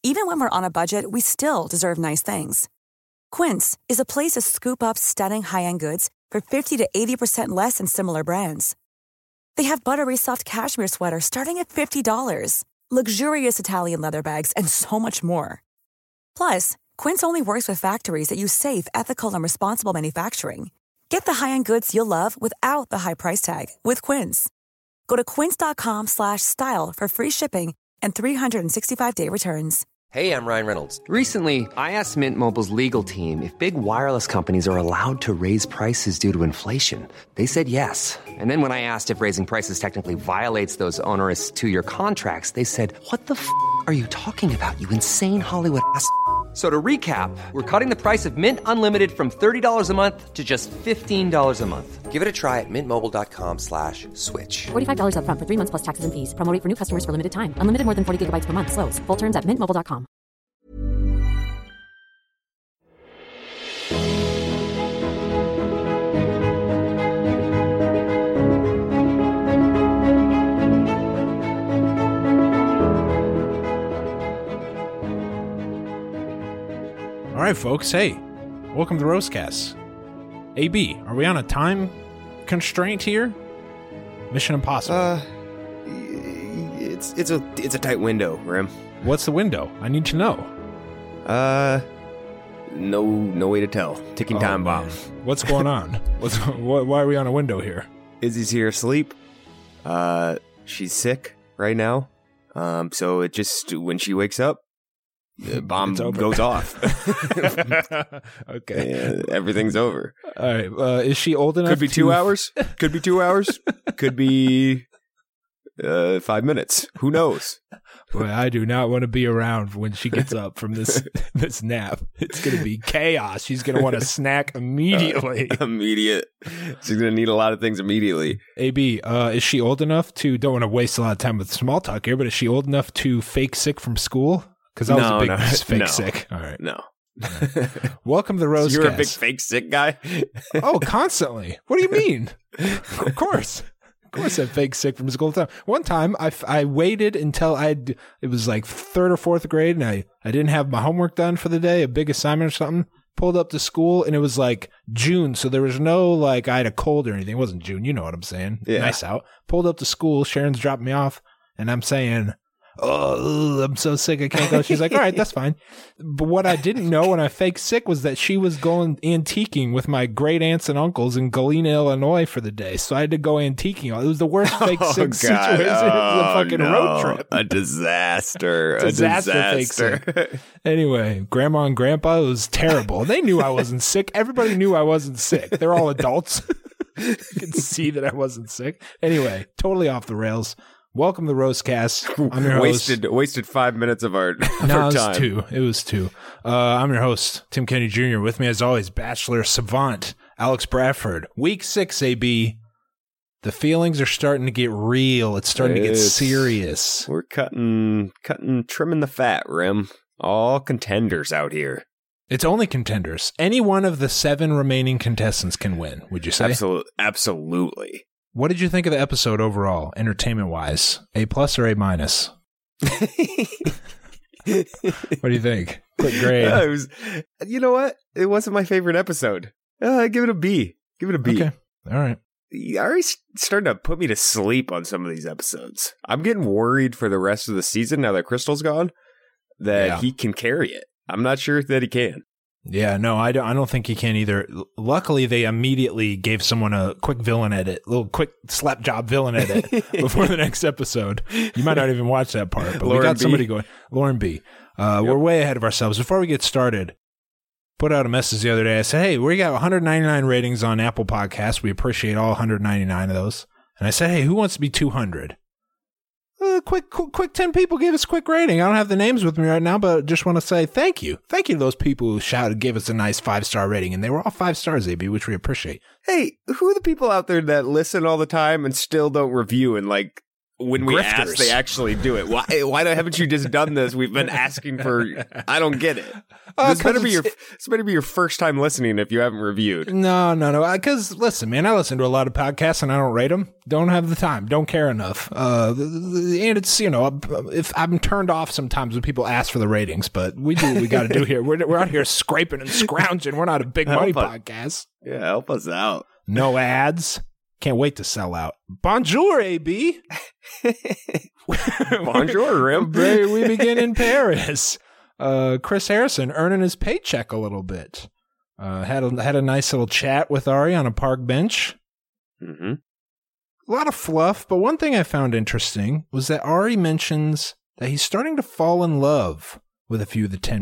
Even when we're on a budget, we still deserve nice things. Quince is a place to scoop up stunning high-end goods for 50 to 80% less than similar brands. They have buttery soft cashmere sweaters starting at $50, luxurious Italian leather bags, and so much more. Plus, Quince only works with factories that use safe, ethical, and responsible manufacturing. Get the high-end goods you'll love without the high price tag with Quince. Go to quince.com/style for free shipping and 365-day returns. Hey, I'm Ryan Reynolds. Recently, I asked Mint Mobile's legal team if big wireless companies are allowed to raise prices due to inflation. They said yes. And then when I asked if raising prices technically violates those onerous 2-year contracts, they said, "What the f*** are you talking about, you insane Hollywood ass f- So to recap, we're cutting the price of Mint Unlimited from $30 a month to just $15 a month. Give it a try at mintmobile.com/switch. $45 up front for 3 months plus taxes and fees. Promo rate for new customers for limited time. Unlimited more than 40 gigabytes per month. Slows full terms at mintmobile.com. All right, folks. Hey, welcome to Roastcast. AB, are we on a time constraint here? Mission Impossible. It's a tight window, Rim. What's the window? I need to know. No way to tell. Ticking time bomb. What's going on? Why are we on a window here? Izzy's here asleep. She's sick right now. So it just, when she wakes up, the bomb goes off. Okay. And everything's over. All right. Is she old enough? Could be 2 hours. Could be 2 hours. Could be 5 minutes. Who knows? Boy, I do not want to be around when she gets up from this nap. It's going to be chaos. She's going to want a snack immediately. Immediate. She's going to need a lot of things immediately. AB, is she old enough to, don't want to waste a lot of time with small talk here, but is she old enough to fake sick from school? Because I was a big fake sick. All right. No. Welcome to the Roastcast. You're a big fake sick guy? Oh, constantly. What do you mean? Of course. Of course I'm fake sick from school time. One time I waited until it was like 3rd or 4th grade and I didn't have my homework done for the day, a big assignment or something. Pulled up to school and it was like June. So there was no like I had a cold or anything. It wasn't June. You know what I'm saying? Yeah. Nice out. Pulled up to school. Sharon's dropped me off and I'm saying, "Oh, I'm so sick I can't go." She's like, "All right, that's fine." But what I didn't know when I faked sick was that she was going antiquing with my great aunts and uncles in Galena, Illinois for the day. So I had to go antiquing. It was the worst fake sick situation. It was a fucking road trip. A disaster. Fake sick. Anyway, grandma and grandpa, it was terrible. They knew I wasn't sick. Everybody knew I wasn't sick. They're all adults. You can see that I wasn't sick. Anyway, totally off the rails. Welcome to the Roastcast. I'm your host. Wasted 5 minutes of our No, time. It was two. I'm your host, Tim Kenny Jr. With me, as always, Bachelor Savant, Alex Bradford. Week 6, AB. The feelings are starting to get real. It's starting to get serious. We're trimming the fat, Rim. All contenders out here. It's only contenders. Any one of the 7 remaining contestants can win, would you say? Absolutely. What did you think of the episode overall, entertainment-wise? A+ or A-? What do you think? Quick grade. You know what? It wasn't my favorite episode. I give it a B. Give it a B. Okay. All right. You already starting to put me to sleep on some of these episodes. I'm getting worried for the rest of the season now that Crystal's gone, that he can carry it. I'm not sure that he can. Yeah, no, I don't think he can either. Luckily, they immediately gave someone a quick villain edit, a little quick slap job villain edit before the next episode. You might not even watch that part, but we got somebody going. Lauren B. We're way ahead of ourselves. Before we get started, put out a message the other day. I said, hey, we got 199 ratings on Apple Podcasts. We appreciate all 199 of those. And I said, hey, who wants to be 200? Quick 10 people gave us a quick rating. I don't have the names with me right now, but just want to say thank you. Thank you to those people who shouted, gave us a nice 5-star rating. And they were all 5 stars, AB, which we appreciate. Hey, who are the people out there that listen all the time and still don't review in like when we ask, they actually do it. Why haven't you just done this? We've been asking for. I don't get it. This better be your first time listening if you haven't reviewed. No. Because listen, man, I listen to a lot of podcasts and I don't rate them. Don't have the time. Don't care enough. And it's if I'm turned off sometimes when people ask for the ratings, but we do what we got to do here. We're out here scraping and scrounging. We're not a big money podcast. Yeah, help us out. No ads. Can't wait to sell out. Bonjour, AB. Bonjour, Rim. We begin in Paris. Chris Harrison earning his paycheck a little bit. Had a nice little chat with Ari on a park bench. Mm-hmm. A lot of fluff, but one thing I found interesting was that Ari mentions that he's starting to fall in love with a few of the 10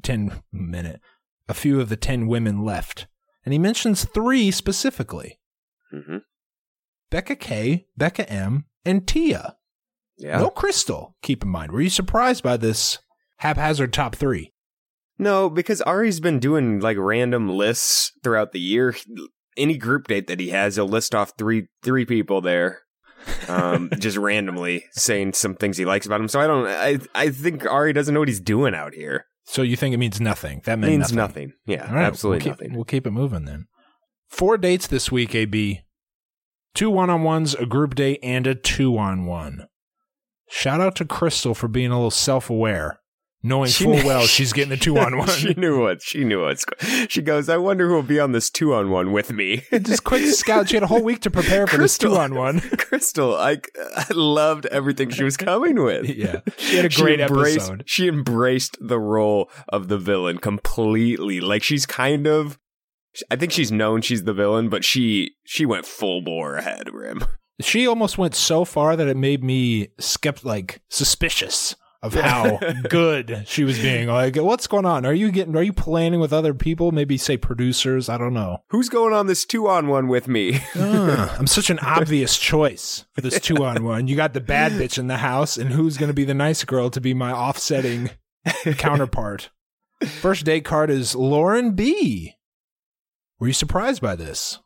women left. And he mentions 3 specifically. Mm-hmm. Becca K, Becca M, and Tia. Yeah. No Crystal, keep in mind. Were you surprised by this haphazard top 3? No, because Ari's been doing like random lists throughout the year. Any group date that he has, he'll list off three people there. Just randomly saying some things he likes about him. So I think Ari doesn't know what he's doing out here. So you think it means nothing? That means nothing. Yeah, right, absolutely nothing. We'll keep it moving then. 4 dates this week, AB. 2 one-on-ones, a group date, and a 2-on-1. Shout out to Crystal for being a little self-aware, knowing full well she's getting a 2-on-1. She knew what. She goes, I wonder who will be on this 2-on-1 with me. Just quick scout. She had a whole week to prepare for this 2-on-1. Crystal, I loved everything she was coming with. Yeah, she had a great episode. She embraced the role of the villain completely. Like she's kind of. I think she's known she's the villain, but she went full bore ahead, Rim. She almost went so far that it made me suspicious of how good she was being. Like, what's going on? Are you planning with other people? Maybe say producers. I don't know. Who's going on this 2-on-1 with me? I'm such an obvious choice for this 2-on-1. You got the bad bitch in the house, and who's going to be the nice girl to be my offsetting counterpart? First date card is Lauren B. Were you surprised by this?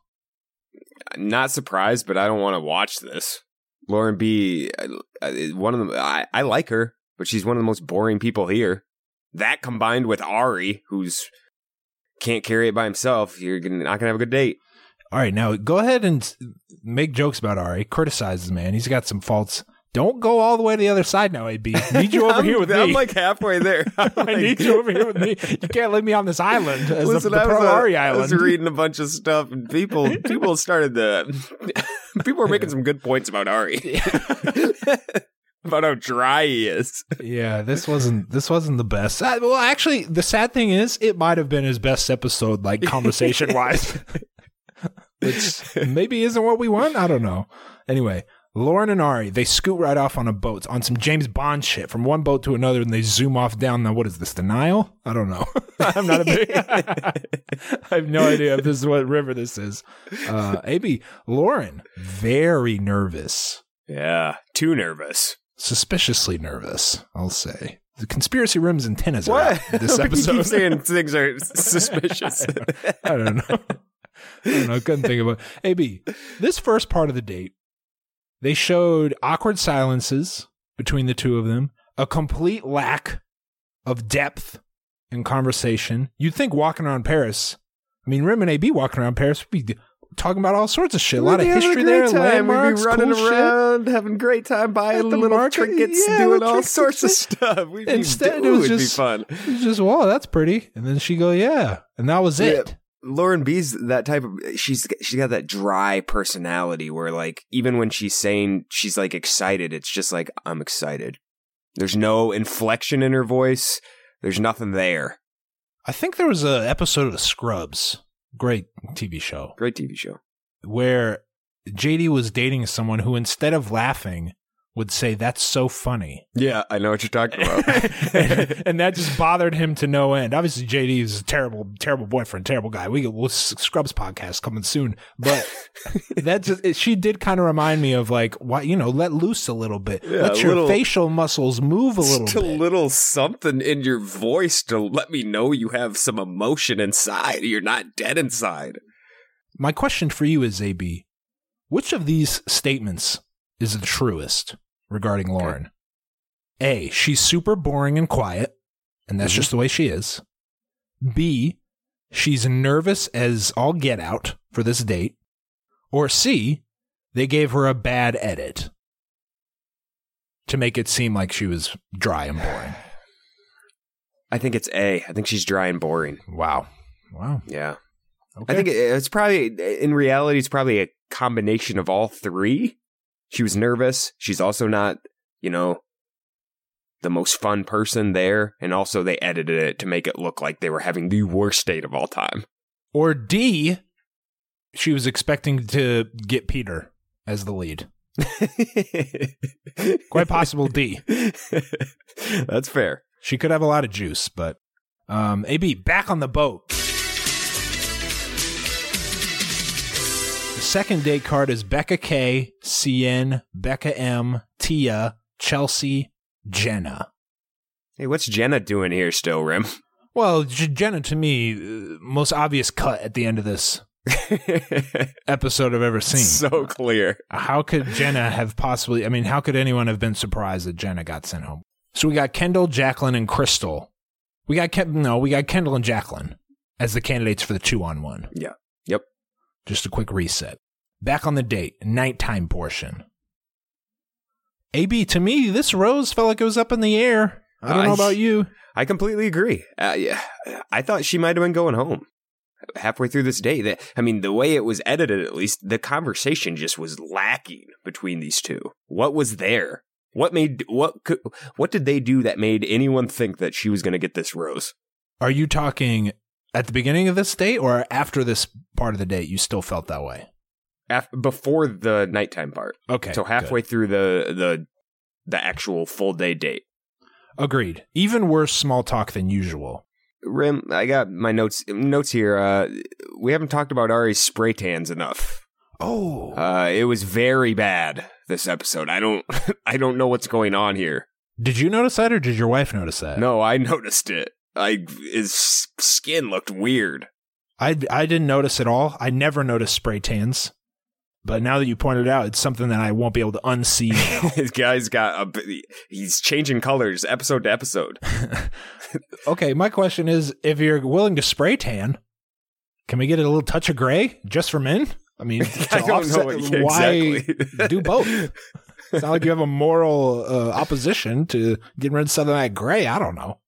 Not surprised, but I don't want to watch this. Lauren B. One of them. I like her, but she's one of the most boring people here. That combined with Ari, who's can't carry it by himself, you're not gonna have a good date. All right, now go ahead and make jokes about Ari. Criticize the man. He's got some faults. Don't go all the way to the other side now, AB. I need you over here with me. I'm like halfway there. I need you over here with me. You can't leave me on this island. Listen, the pro-Ari island. I was reading a bunch of stuff, and people started people were making some good points about Ari. About how dry he is. Yeah, this wasn't the best. Well, actually, the sad thing is, it might have been his best episode, like conversation-wise. Which maybe isn't what we want. I don't know. Anyway. Lauren and Ari, they scoot right off on a boat, on some James Bond shit, from one boat to another, and they zoom off down the, what is this, the Nile? I don't know. I'm not a big... I have no idea if this is what river this is. AB, Lauren, very nervous. Yeah, too nervous. Suspiciously nervous, I'll say. The conspiracy rims and antennas are out this episode. You keep saying things are suspicious. I don't know. Couldn't think about it. AB, this first part of the date, they showed awkward silences between the two of them, a complete lack of depth in conversation. You'd think walking around Paris, Rim and AB walking around Paris would be talking about all sorts of shit. A lot of history there, landmarks, we'd be running cool around, shit. Having a great time, buying little trinkets, doing all sorts of stuff. Instead, it would be fun. It was just, whoa, that's pretty. And then she'd go, yeah. And that was it. Lauren B's that type of, she's got that dry personality where like, even when she's saying she's like excited, it's just like, I'm excited. There's no inflection in her voice. There's nothing there. I think there was an episode of Scrubs, great TV show, where JD was dating someone who instead of laughing would say, that's so funny. Yeah, I know what you're talking about. and that just bothered him to no end. Obviously, JD is a terrible, terrible boyfriend, terrible guy. We'll Scrubs podcast coming soon. But she did kind of remind me of like, why, let loose a little bit. Yeah, let your facial muscles move a little bit. Just a little something in your voice to let me know you have some emotion inside. You're not dead inside. My question for you is, AB, which of these statements is the truest? regarding Lauren. A, she's super boring and quiet, and that's just the way she is. B, she's nervous as all get out for this date. Or C, they gave her a bad edit to make it seem like she was dry and boring. I think it's A. I think she's dry and boring. Wow. Yeah. Okay. I think it's probably, in reality, it's probably a combination of all three. She was nervous. She's also not, the most fun person there. And also they edited it to make it look like they were having the worst date of all time. Or D, she was expecting to get Peter as the lead. Quite possible D. That's fair. She could have a lot of juice, but AB, back on the boat. The second date card is Becca K, CN, Becca M, Tia, Chelsea, Jenna. Hey, what's Jenna doing here still, Rim? Well, Jenna, to me, most obvious cut at the end of this episode I've ever seen. So clear. How could Jenna have possibly... how could anyone have been surprised that Jenna got sent home? So we got Kendall, Jacqueline, and Crystal. We got Kendall and Jacqueline as the candidates for the 2-on-1. Yeah. Yep. Just a quick reset. Back on the date, nighttime portion. AB, to me, this rose felt like it was up in the air. I don't know about you. I completely agree. Yeah, I thought she might have been going home halfway through this day. The way it was edited, at least, the conversation just was lacking between these two. What was there? What did they do that made anyone think that she was going to get this rose? Are you talking at the beginning of this date or after this part of the date you still felt that way? Before the nighttime part. Okay. So halfway through the actual full day date. Agreed. Even worse small talk than usual. Rim, I got my notes here. We haven't talked about Ari's spray tans enough. Oh. It was very bad, this episode. I don't know what's going on here. Did you notice that or did your wife notice that? No, I noticed it. His skin looked weird. I didn't notice at all. I never noticed spray tans. But now that you pointed it out, it's something that I won't be able to unsee now. This guy's he's changing colors episode to episode. Okay, my question is, if you're willing to spray tan, can we get a little touch of gray just for men? I don't know exactly. Why do both? It's not like you have a moral opposition to getting rid of something like gray. I don't know.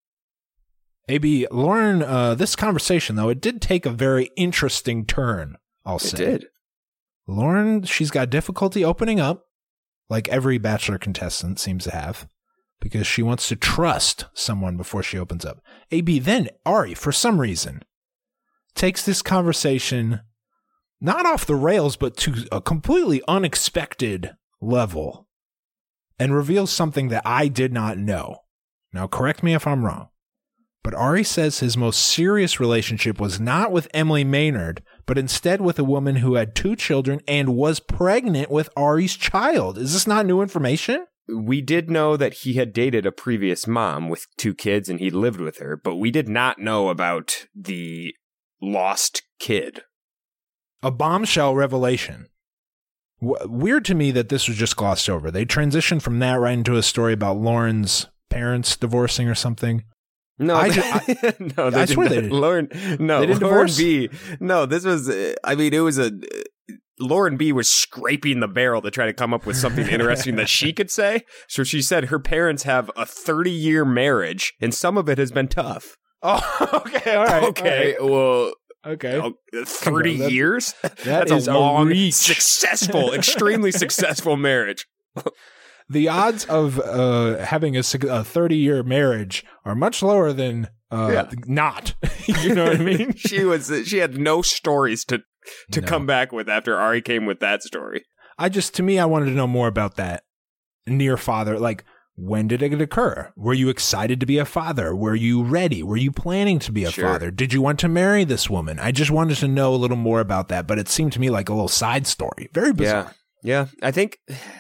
AB, Lauren, this conversation, though, it did take a very interesting turn, I'll say. It did. Lauren, she's got difficulty opening up, like every Bachelor contestant seems to have, because she wants to trust someone before she opens up. AB, then Ari, for some reason, takes this conversation not off the rails, but to a completely unexpected level and reveals something that I did not know. Now, correct me if I'm wrong, but Ari says his most serious relationship was not with Emily Maynard, but instead with a woman who had 2 children and was pregnant with Ari's child. Is this not new information? We did know that he had dated a previous mom with 2 kids and he lived with her, but we did not know about the lost kid. A bombshell revelation. Weird to me that this was just glossed over. They transitioned from that right into a story about Lauren's parents divorcing or something. No, I swear they didn't. Lauren B. No, this was. It was a. Lauren B. was scraping the barrel to try to come up with something interesting that she could say. So she said her parents have a 30-year marriage, and some of it has been tough. Oh, okay, all right. Okay, all right. Well. Okay. 30 years? That's a long, reach. successful, extremely successful marriage. The odds of having a 30-year marriage are much lower than not. You know what I mean? She had no stories to come back with after Ari came with that story. I wanted to know more about that near father. Like, when did it occur? Were you excited to be a father? Were you ready? Were you planning to be a father? Did you want to marry this woman? I just wanted to know a little more about that, but it seemed to me like a little side story. Very bizarre. Yeah. I think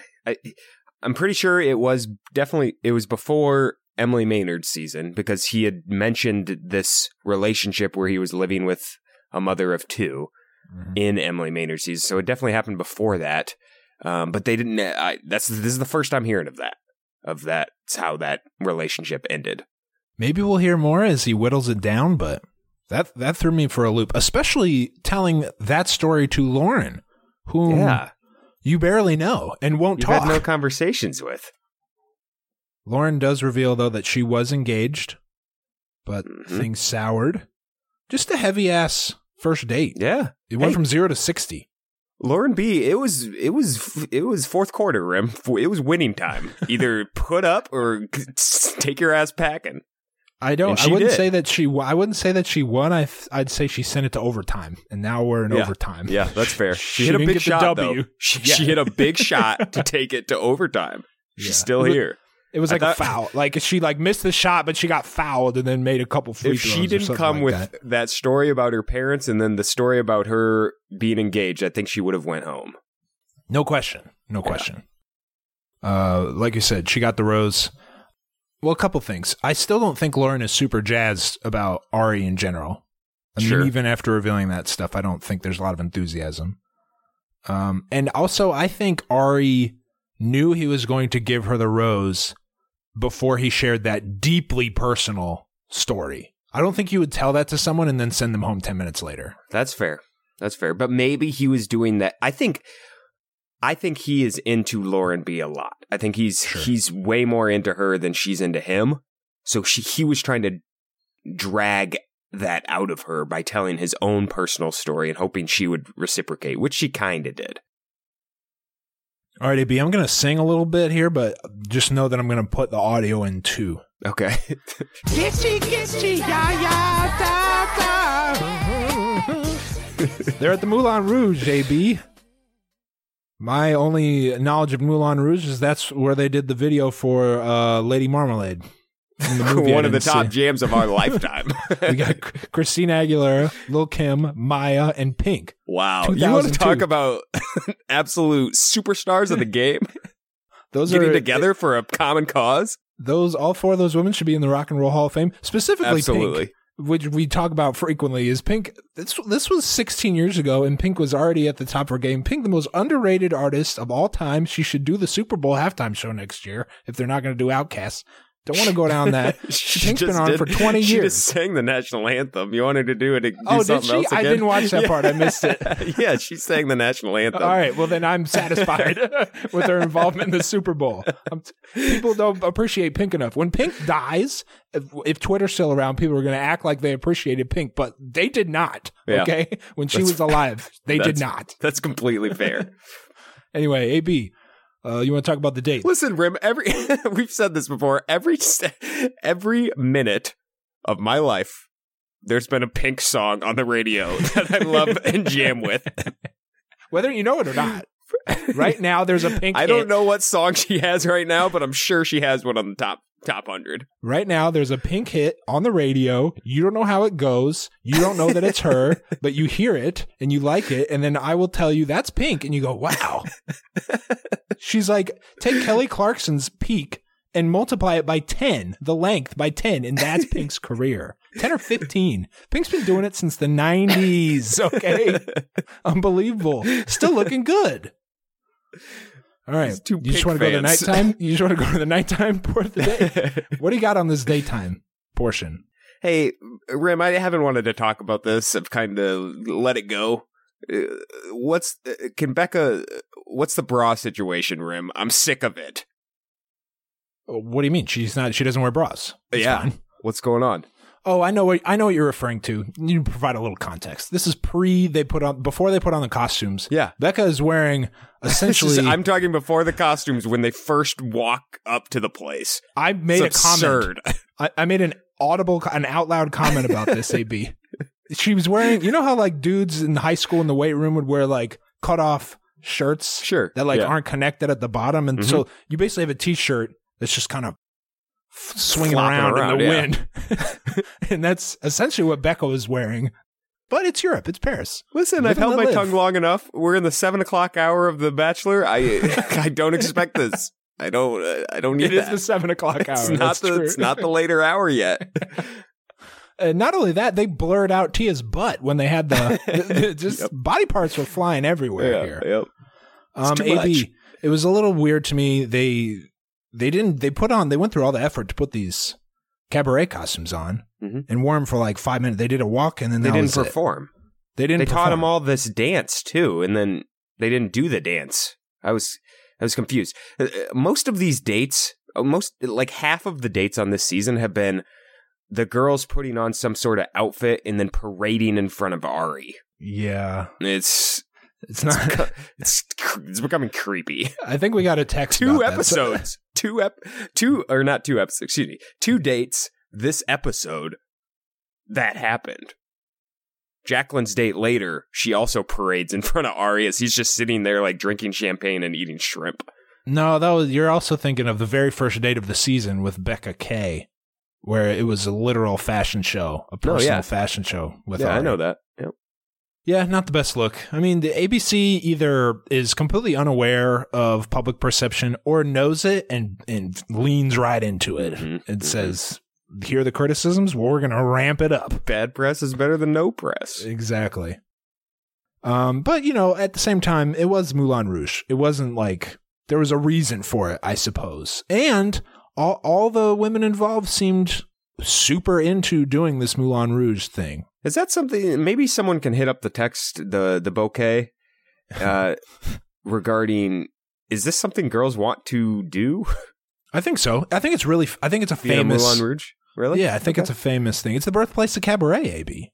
I'm pretty sure it was before Emily Maynard's season, because he had mentioned this relationship where he was living with a mother of 2 in Emily Maynard's season. So it definitely happened before that. But they didn't. This is the first I'm hearing of that. That's how that relationship ended. Maybe we'll hear more as he whittles it down, but that threw me for a loop, especially telling that story to Lauren, whom you barely know and won't talk. You've had no conversations with. Lauren does reveal, though, that she was engaged, but things soured. Just a heavy-ass first date. Yeah. It went from 0 to 60. Lauren B, it was fourth quarter, Rim. It was winning time. Either put up or take your ass packing. I wouldn't say that she won. I'd say she sent it to overtime, and now we're in overtime. Yeah, that's fair. She hit a big shot, though. She hit a big shot to take it to overtime. She's still here. It was a foul. Like she missed the shot, but she got fouled and then made a couple free throws. If she didn't come with that story about her parents and then the story about her being engaged, I think she would have went home. No question. No question. Like you said, she got the rose. Well, a couple things. I still don't think Lauren is super jazzed about Ari in general. I mean, even after revealing that stuff, I don't think there's a lot of enthusiasm. And also, I think Ari knew he was going to give her the rose before he shared that deeply personal story. I don't think you would tell that to someone and then send them home 10 minutes later. That's fair. But maybe he was doing that. I think he is into Lauren B a lot. I think he's way more into her than she's into him. So he was trying to drag that out of her by telling his own personal story and hoping she would reciprocate, which she kind of did. All right, AB, I'm going to sing a little bit here, but just know that I'm going to put the audio in too. Okay. Gitchy, ya, da, da. They're at the Moulin Rouge, AB. My only knowledge of Moulin Rouge is that's where they did the video for Lady Marmalade. One of the top jams of our lifetime. We got Christina Aguilera, Lil' Kim, Maya, and Pink. Wow. You want to talk about absolute superstars of the game? Those getting together for a common cause? All four of those women should be in the Rock and Roll Hall of Fame. Specifically Pink, which we talk about frequently, is Pink. This was 16 years ago, and Pink was already at the top of her game. Pink, the most underrated artist of all time. She should do the Super Bowl halftime show next year if they're not going to do Outkast. Don't want to go down that. Pink's been on for 20 years. She just sang the national anthem. You wanted to do it. Did she? I didn't watch that part. I missed it. Yeah, she sang the national anthem. All right. Well, then I'm satisfied with her involvement in the Super Bowl. People don't appreciate Pink enough. When Pink dies, if Twitter's still around, people are going to act like they appreciated Pink, but they did not. Okay? When she was alive, they did not. That's completely fair. Anyway, AB. You want to talk about the date? Listen, Rim, we've said this before. Every minute of my life, there's been a Pink song on the radio that I love and jam with. Whether you know it or not. Right now, there's a Pink I don't know what song she has right now, but I'm sure she has one on the top 100. Right now, there's a Pink hit on the radio. You don't know how it goes. You don't know that it's her, but you hear it and you like it. And then I will tell you that's Pink. And you go, wow. She's like, take Kelly Clarkson's peak and multiply it by 10, the length by 10. And that's Pink's career. 10 or 15. Pink's been doing it since the 90s. Okay. Unbelievable. Still looking good. All right. You just want to go to the nighttime? You just want to go to the nighttime part of the day? What do you got on this daytime portion? Hey, Rim, I haven't wanted to talk about this. I've kind of let it go. What's the bra situation, Rim? I'm sick of it. What do you mean? She doesn't wear bras. It's fine. What's going on? Oh, I know what you're referring to. You provide a little context. This is before they put on the costumes. Yeah. Becca is wearing essentially. I'm talking before the costumes when they first walk up to the place. I made a comment. I made an out loud comment about this, AB. She was wearing, you know how like dudes in high school in the weight room would wear like cut off shirts? Sure. That aren't connected at the bottom. And so you basically have a t-shirt that's just kind of swinging around in the wind. And that's essentially what Becca was wearing. But it's Europe. It's Paris. Listen, I've held my tongue long enough. We're in the 7:00 hour of The Bachelor. I don't expect this. I don't need it. It is the 7:00 hour. It's not the later hour yet. Not only that, they blurred out Tia's butt when they had just body parts were flying everywhere here. Yep. AB, it was a little weird to me. They went through all the effort to put these cabaret costumes on and wore them for like 5 minutes. They did a walk and then they didn't perform. They taught them all this dance too, and then they didn't do the dance. I was confused. Most of these dates, like half of the dates on this season have been the girls putting on some sort of outfit and then parading in front of Ari. Yeah, it's becoming creepy. I think we got a text. 2 episodes, two dates this episode that happened. Jacqueline's date later, she also parades in front of Ari as he's just sitting there like drinking champagne and eating shrimp. No, you're also thinking of the very first date of the season with Becca K, where it was a literal fashion show, a personal fashion show with Ari. I know that. Yep. Yeah, not the best look. I mean, the ABC either is completely unaware of public perception or knows it and leans right into it and says, here are the criticisms, well, we're going to ramp it up. Bad press is better than no press. Exactly. But, at the same time, it was Moulin Rouge. It wasn't like there was a reason for it, I suppose. And all the women involved seemed super into doing this Moulin Rouge thing. Is that something, maybe someone can hit up the text, the bouquet, regarding, is this something girls want to do? I think so. I think it's a famous. Moulin Rouge? Really? Yeah, I think it's a famous thing. It's the birthplace of cabaret, AB.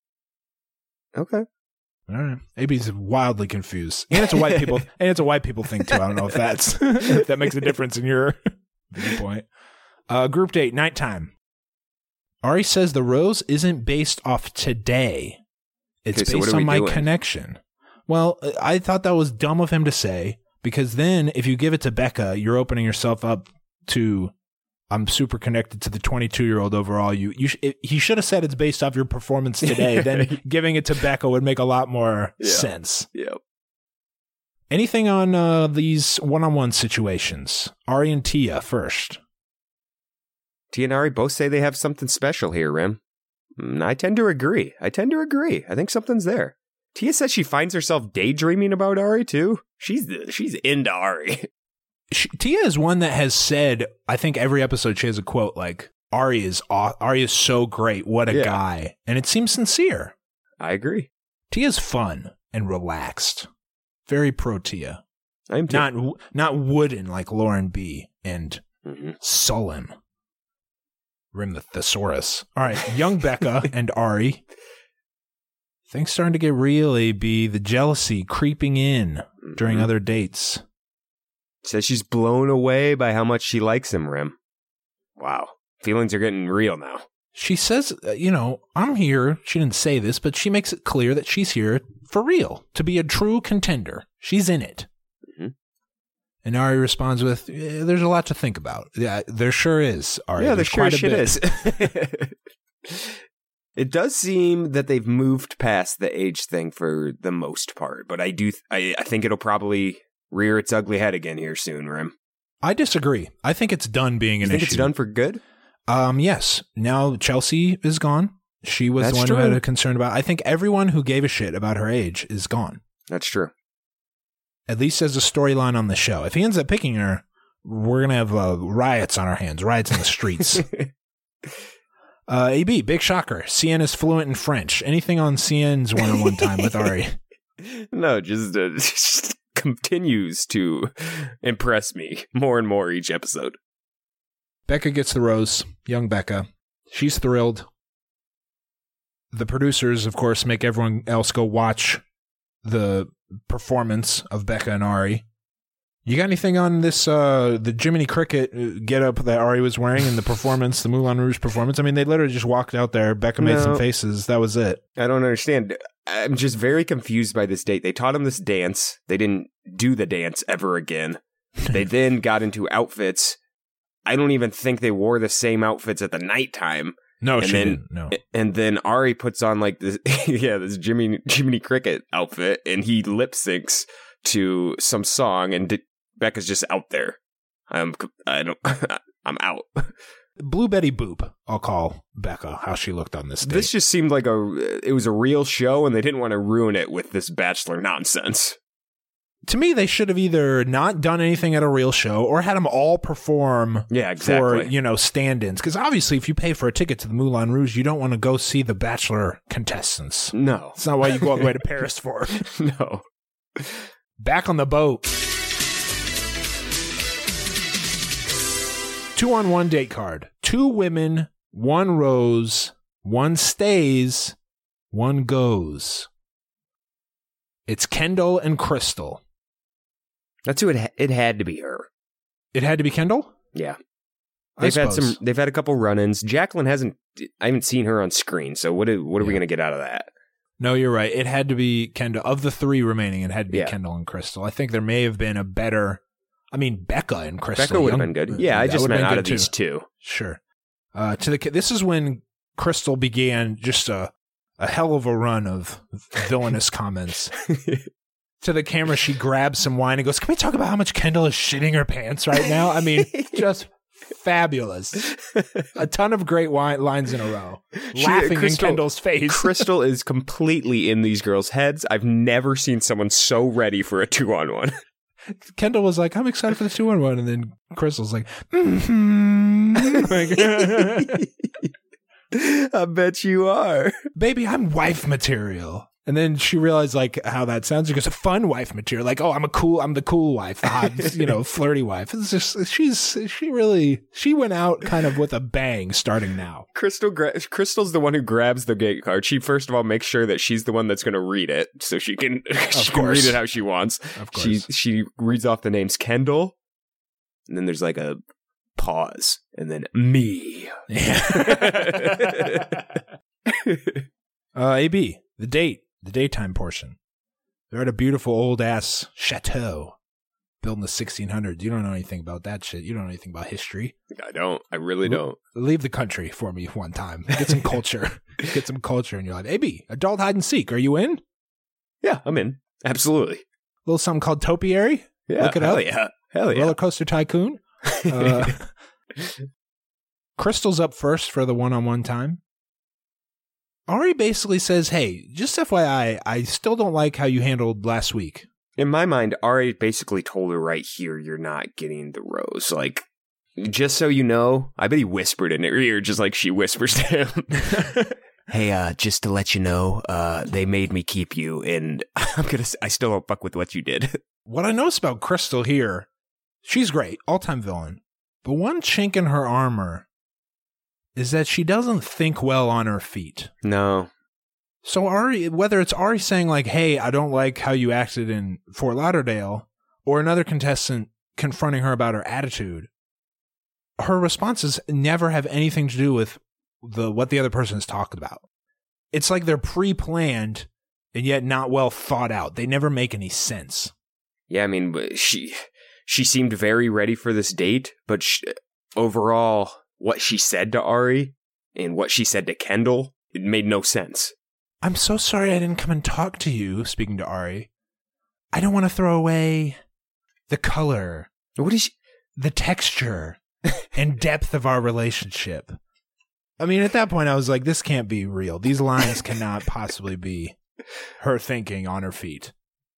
Okay. All right. AB's wildly confused. And it's a white people thing too. I don't know if that makes a difference in your viewpoint. Group date, nighttime. Ari says the rose isn't based off today. It's based on my connection. Well, I thought that was dumb of him to say, because then if you give it to Becca, you're opening yourself up to, I'm super connected to the 22-year-old overall. He should have said it's based off your performance today. Then giving it to Becca would make a lot more sense. Yep. Anything on these one-on-one situations? Ari and Tia first. Tia and Ari both say they have something special here, Rim. I tend to agree. I think something's there. Tia says she finds herself daydreaming about Ari, too. She's into Ari. Tia is one that has said, I think every episode she has a quote like, Ari is so great. What a guy. And it seems sincere. I agree. Tia's fun and relaxed. Very pro Tia. I'm too. Not wooden like Lauren B. and sullen. Rim the thesaurus. All right, young Becca and Ari. Things starting to get really be the jealousy creeping in during other dates. Says she's blown away by how much she likes him, Rim. Wow. Feelings are getting real now. She says, I'm here. She didn't say this, but she makes it clear that she's here for real, to be a true contender. She's in it. And Ari responds with, there's a lot to think about. Yeah, there sure is, Ari. Yeah, there sure shit is. It does seem that they've moved past the age thing for the most part, but I think it'll probably rear its ugly head again here soon, Rim. I disagree. I think it's done being an issue. You think it's done for good? Yes. Now Chelsea is gone. She was the one who had a concern about. I think everyone who gave a shit about her age is gone. That's true. At least as a storyline on the show. If he ends up picking her, we're going to have riots on our hands, riots in the streets. AB, big shocker. CN is fluent in French. Anything on CN's one-on-one time with Ari? No, just continues to impress me more and more each episode. Becca gets the rose. Young Becca. She's thrilled. The producers, of course, make everyone else go watch the performance of Becca and Ari. You got anything on this, the Jiminy Cricket getup that Ari was wearing in the performance, the Moulin Rouge performance? I mean, they literally just walked out there. Becca made some faces. That was it. I don't understand. I'm just very confused by this date. They taught him this dance. They didn't do the dance ever again. They then got into outfits. I don't even think they wore the same outfits at the nighttime. No, she didn't. No. And then Ari puts on like this, this Jiminy Cricket outfit, and he lip syncs to some song, and Becca's just out there. I'm out. Blue Betty Boop, I'll call Becca, how she looked on this date. This just seemed like it was a real show, and they didn't want to ruin it with this Bachelor nonsense. To me, they should have either not done anything at a real show or had them all perform for, stand-ins. Because obviously, if you pay for a ticket to the Moulin Rouge, you don't want to go see the Bachelor contestants. No. It's not what you go all the way to Paris for. No. Back on the boat. 2-on-1 date card. 2 women, 1 rose, 1 stays, 1 goes. It's Kendall and Crystal. That's who it had to be her. It had to be Kendall? Yeah. They've had a couple run-ins. Jacqueline I haven't seen her on screen, so what are we going to get out of that? No, you're right. It had to be Kendall. Of the 3 remaining, it had to be Kendall and Crystal. I think there may have been a better, Becca and Crystal. Becca would have been good. Yeah, I just meant out of these 2. Sure. This is when Crystal began just a hell of a run of villainous comments. To the camera, she grabs some wine and goes, "Can we talk about how much Kendall is shitting her pants right now?" I mean, just fabulous. A ton of great lines in a row. Laughing in Kendall's face. Crystal is completely in these girls' heads. I've never seen someone so ready for a 2-on-1. Kendall was like, "I'm excited for the 2-on-1," and then Crystal's like, I bet you are. "Baby, I'm wife material." And then she realized how that sounds. She goes, "A fun wife material." Like, "Oh, I'm the cool wife, the hot, flirty wife." It's just, she went out kind of with a bang starting now. Crystal's the one who grabs the date card. She first of all makes sure that she's the one that's going to read it, so she can read it how she wants. Of course. She reads off the names Kendall, and then there's like a pause, and then me. Yeah. AB, the date. The daytime portion. They're at a beautiful old-ass chateau built in the 1600s. You don't know anything about that shit. You don't know anything about history. I don't. I really don't. Leave the country for me one time. Get some culture. Get some culture in your life. AB, adult hide and seek. Are you in? Yeah, I'm in. Absolutely. A little something called Topiary. Yeah. Look it up. Hell yeah. Roller Coaster Tycoon. Crystal's up first for the one-on-one time. Ari basically says, "Hey, just FYI, I still don't like how you handled last week." In my mind, Ari basically told her right here, "You're not getting the rose." Like, just so you know, I bet he whispered in her ear just like she whispers to him. "Hey, just to let you know, they made me keep you, and I still don't fuck with what you did." What I noticed about Crystal here, she's great, all-time villain, but one chink in her armor is that she doesn't think well on her feet. No. So Ari, whether it's Ari saying like, "Hey, I don't like how you acted in Fort Lauderdale," or another contestant confronting her about her attitude, her responses never have anything to do with what the other person is talking about. It's like they're pre-planned and yet not well thought out. They never make any sense. Yeah, I mean, she seemed very ready for this date, but overall, what she said to Ari and what she said to Kendall, it made no sense. "I'm so sorry I didn't come and talk to you," speaking to Ari. "I don't want to throw away the color, the texture, and depth of our relationship." I mean, at that point, I was like, this can't be real. These lines cannot possibly be her thinking on her feet.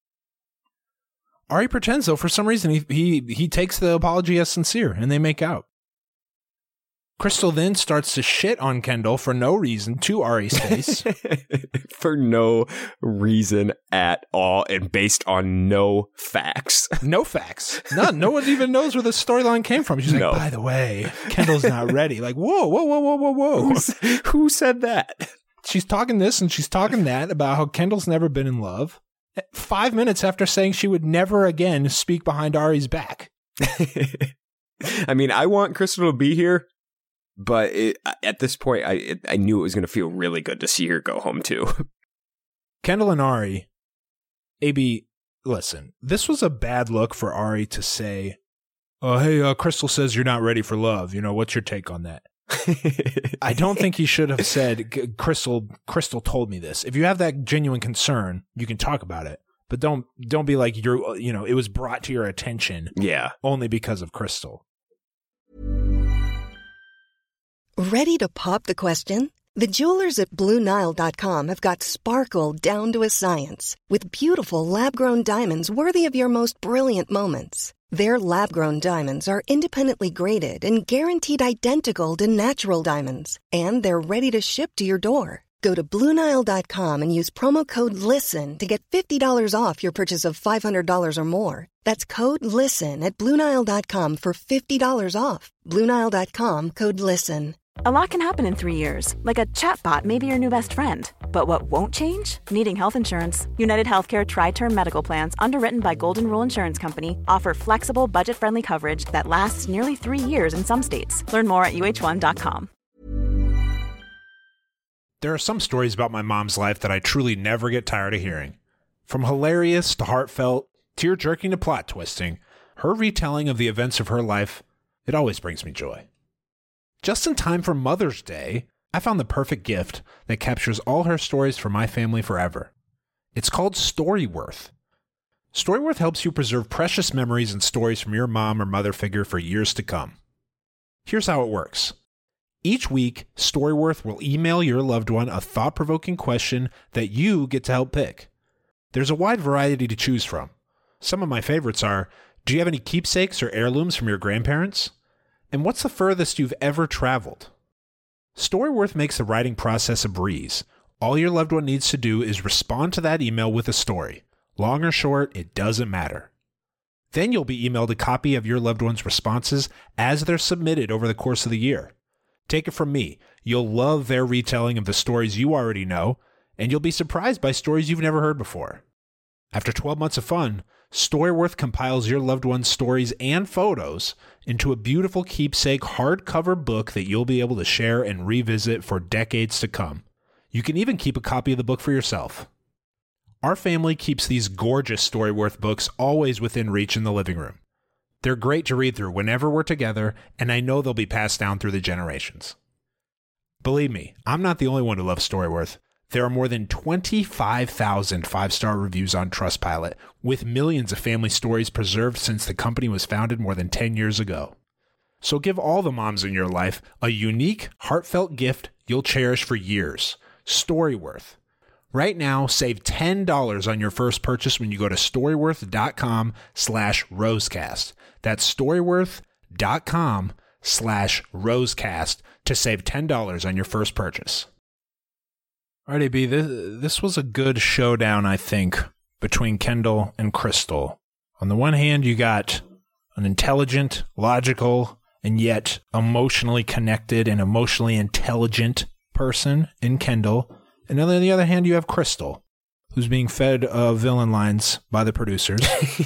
Ari pretends, though, for some reason, he takes the apology as sincere, and they make out. Crystal then starts to shit on Kendall for no reason to Ari's face. For no reason at all, and based on no facts. No facts. None. No one even knows where the storyline came from. She's like, "By the way, Kendall's not ready." Like, whoa. Who said that? She's talking this and she's talking that about how Kendall's never been in love. 5 minutes after saying she would never again speak behind Ari's back. I mean, I want Crystal to be here. But at this point, I knew it was going to feel really good to see her go home, too. Kendall and Ari, AB, listen, this was a bad look for Ari to say, "Hey, Crystal says you're not ready for love. What's your take on that?" I don't think he should have said, Crystal told me this. If you have that genuine concern, you can talk about it. But don't be like, it was brought to your attention only because of Crystal. Ready to pop the question? The jewelers at BlueNile.com have got sparkle down to a science with beautiful lab-grown diamonds worthy of your most brilliant moments. Their lab-grown diamonds are independently graded and guaranteed identical to natural diamonds, and they're ready to ship to your door. Go to BlueNile.com and use promo code LISTEN to get $50 off your purchase of $500 or more. That's code LISTEN at BlueNile.com for $50 off. BlueNile.com, code LISTEN. A lot can happen in 3 years, like a chatbot may be your new best friend. But what won't change? Needing health insurance. United Healthcare Tri-Term Medical Plans, underwritten by Golden Rule Insurance Company, offer flexible, budget-friendly coverage that lasts nearly 3 years in some states. Learn more at uh1.com. There are some stories about my mom's life that I truly never get tired of hearing. From hilarious to heartfelt, tear-jerking to plot-twisting, her retelling of the events of her life, it always brings me joy. Just in time for Mother's Day, I found the perfect gift that captures all her stories for my family forever. It's called Storyworth. Storyworth helps you preserve precious memories and stories from your mom or mother figure for years to come. Here's how it works. Each week, Storyworth will email your loved one a thought-provoking question that you get to help pick. There's a wide variety to choose from. Some of my favorites are, do you have any keepsakes or heirlooms from your grandparents? And what's the furthest you've ever traveled? Storyworth makes the writing process a breeze. All your loved one needs to do is respond to that email with a story. Long or short, it doesn't matter. Then you'll be emailed a copy of your loved one's responses as they're submitted over the course of the year. Take it from me, you'll love their retelling of the stories you already know, and you'll be surprised by stories you've never heard before. After 12 months of fun, Storyworth compiles your loved one's stories and photos into a beautiful keepsake hardcover book that you'll be able to share and revisit for decades to come. You can even keep a copy of the book for yourself. Our family keeps these gorgeous Storyworth books always within reach in the living room. They're great to read through whenever we're together, and I know they'll be passed down through the generations. Believe me, I'm not the only one who loves Storyworth. There are more than 25,000 five-star reviews on Trustpilot, with millions of family stories preserved since the company was founded more than 10 years ago. So give all the moms in your life a unique, heartfelt gift you'll cherish for years. Storyworth. Right now, save $10 on your first purchase when you go to storyworth.com/rosecast. That's storyworth.com/rosecast to save $10 on your first purchase. All right, AB, this was a good showdown, I think, between Kendall and Crystal. On the one hand, you got an intelligent, logical, and yet emotionally connected and emotionally intelligent person in Kendall. And then on the other hand, you have Crystal, who's being fed villain lines by the producers.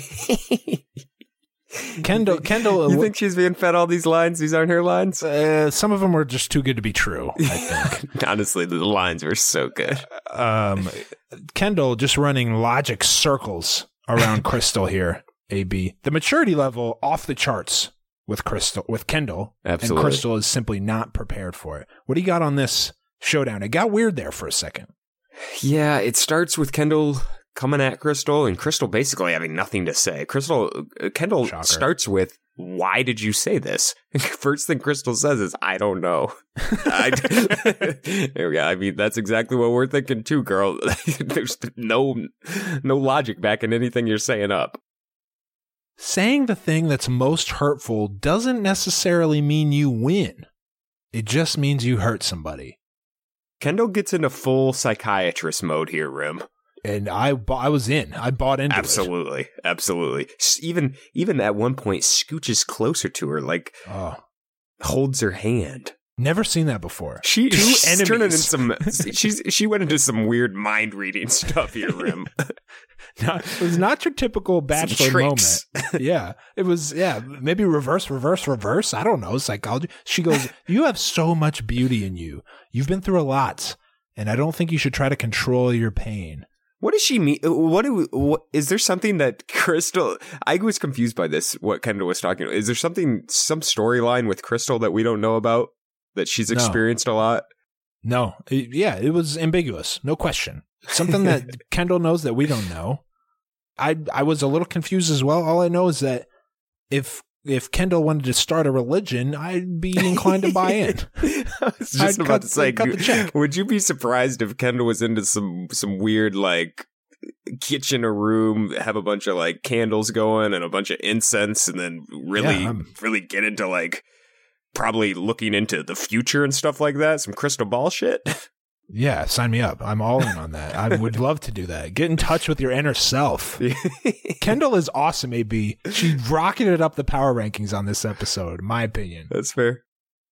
Kendall, you think she's being fed all these lines? These aren't her lines? Some of them were just too good to be true, I think. Honestly, the lines were so good. Kendall just running logic circles around Crystal here, AB. The maturity level off the charts with Kendall. Absolutely. And Crystal is simply not prepared for it. What do you got on this showdown? It got weird there for a second. Yeah, it starts with Kendall coming at Crystal, and Crystal basically having nothing to say. Kendall Shocker. starts with, "Why did you say this?" First thing Crystal says is, "I don't know." There we go. I mean, that's exactly what we're thinking too, girl. There's no logic back in anything you're saying up. Saying the thing that's most hurtful doesn't necessarily mean you win. It just means you hurt somebody. Kendall gets into full psychiatrist mode here, Rim. And I was in. I bought into it. Absolutely. Even at one point, scooches closer to her, like holds her hand. Never seen that before. She's turning into some. She went into some weird mind reading stuff here, Rim. No, it was not your typical Bachelor moment. Yeah, it was. Yeah, maybe reverse. I don't know, psychology. She goes, "You have so much beauty in you. You've been through a lot, and I don't think you should try to control your pain." What does she mean? What is there something that Crystal? I was confused by this. What Kendall was talking about. Is there some storyline with Crystal that we don't know about that she's experienced a lot? No. It was ambiguous. No question. Something that Kendall knows that we don't know. I was a little confused as well. All I know is that if if Kendall wanted to start a religion, I'd be inclined to buy in. I was just about to say, cut the check. Would you be surprised if Kendall was into some weird, like, kitchen or room, have a bunch of, like, candles going and a bunch of incense, and then really get into, like, probably looking into the future and stuff like that? Some crystal ball shit? Yeah, sign me up. I'm all in on that. I would love to do that. Get in touch with your inner self. Kendall is awesome, AB. She rocketed up the power rankings on this episode, in my opinion. That's fair.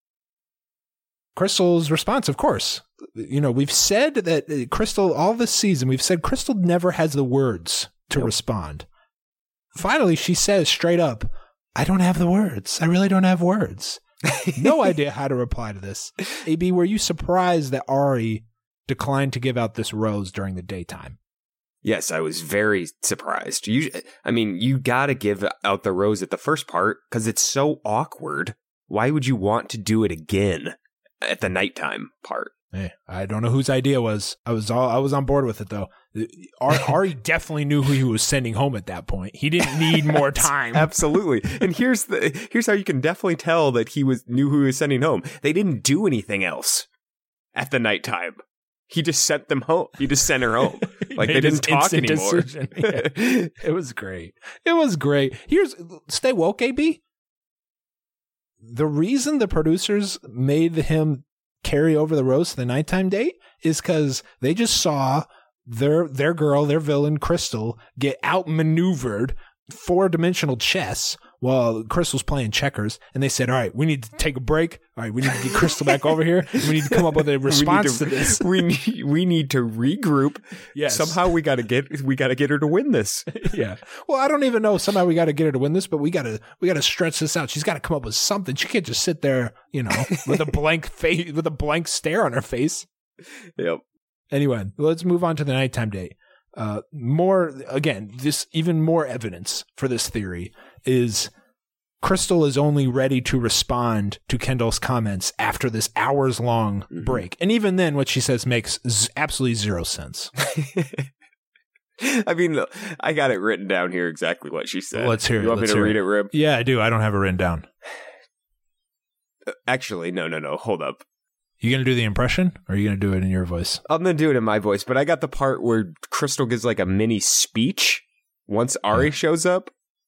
Crystal's response, of course. You know, we've said that Crystal, all this season, we've said Crystal never has the words to respond. Finally, she says straight up, I don't have the words. I really don't have words. No idea how to reply to this. AB, were you surprised that Ari declined to give out this rose during the daytime? Yes, I was very surprised. You got to give out the rose at the first part because it's so awkward. Why would you want to do it again at the nighttime part? Hey, I don't know whose idea it was. I was on board with it though. Ari definitely knew who he was sending home at that point. He didn't need more time. Absolutely. And here's how you can definitely tell that knew who he was sending home. They didn't do anything else at the nighttime. He just sent them home. He just sent her home. Like they didn't talk anymore. Yeah. It was great. It was great. Stay woke, AB. The reason the producers made him carry over the rose to the nighttime date is because they just saw their villain Crystal get outmaneuvered 4-dimensional chess while Crystal's playing checkers, and they said, all right, we need to take a break. All right, we need to get Crystal back over here. We need to come up with a response to this. We need to regroup. Yes. Somehow we gotta get her to win this. Yeah. Well, I don't even know somehow we gotta get her to win this, but we gotta stretch this out. She's gotta come up with something. She can't just sit there, with a blank face, with a blank stare on her face. Yep. Anyway, let's move on to the nighttime date. Even more evidence for this theory is Crystal is only ready to respond to Kendall's comments after this hours-long break. And even then, what she says makes absolutely zero sense. I mean, I got it written down here exactly what she said. Let's hear it. You want me to read it, Rib? Yeah, I do. I don't have it written down. Actually, no. Hold up. You going to do the impression, or are you going to do it in your voice? I'm going to do it in my voice, but I got the part where Crystal gives like a mini speech once Ari shows up.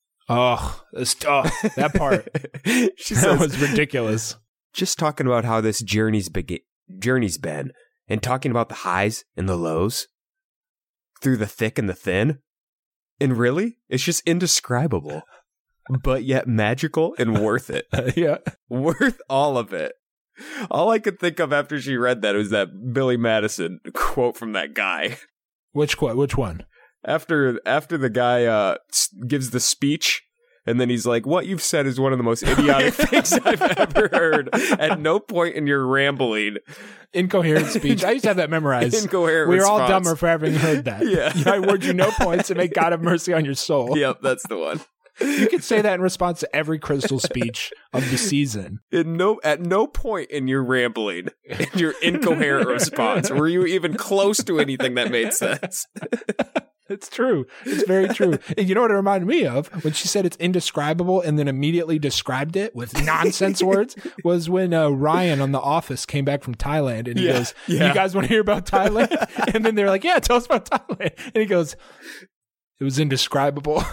That part. That was ridiculous. Just talking about how this journey's been, and talking about the highs and the lows, through the thick and the thin. And really, it's just indescribable, but yet magical and worth it. Yeah. Worth all of it. All I could think of after she read that was that Billy Madison quote from that guy. Which quote? Which one? After the guy gives the speech, and then he's like, what you've said is one of the most idiotic things I've ever heard. At no point in your rambling. Incoherent speech. I used to have that memorized. Incoherent We were response. all dumber for having heard that. Yeah. I award you no points and may God have mercy on your soul. Yep, that's the one. You could say that in response to every Crystal speech of the season. At no point in your rambling, in your incoherent response, were you even close to anything that made sense. It's true. It's very true. And you know what it reminded me of? When she said it's indescribable and then immediately described it with nonsense words was when Ryan on The Office came back from Thailand and he goes, you guys want to hear about Thailand? And then they're like, yeah, tell us about Thailand. And he goes, it was indescribable.